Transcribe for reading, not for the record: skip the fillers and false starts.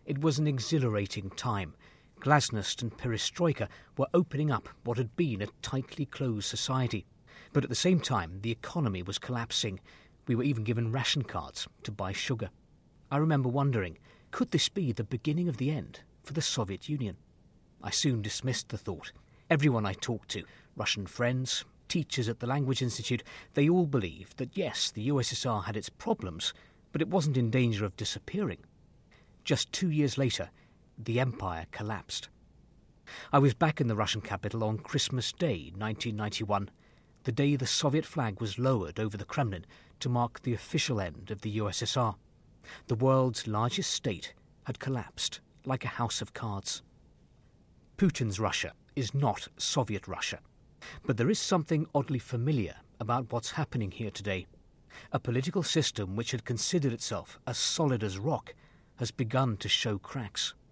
It was an exhilarating time. Glasnost and perestroika were opening up what had been a tightly closed society. But at the same time, the economy was collapsing. We were even given ration cards to buy sugar. I remember wondering, could this be the beginning of the end for the Soviet Union? I soon dismissed the thought. Everyone I talked to, Russian friends, teachers at the Language Institute, they all believed that yes, the USSR had its problems, but it wasn't in danger of disappearing. Just 2 years later, the empire collapsed. I was back in the Russian capital on Christmas Day, 1991, the day the Soviet flag was lowered over the Kremlin to mark the official end of the USSR. The world's largest state had collapsed like a house of cards. Putin's Russia is not Soviet Russia, but there is something oddly familiar about what's happening here today. A political system which had considered itself as solid as rock has begun to show cracks.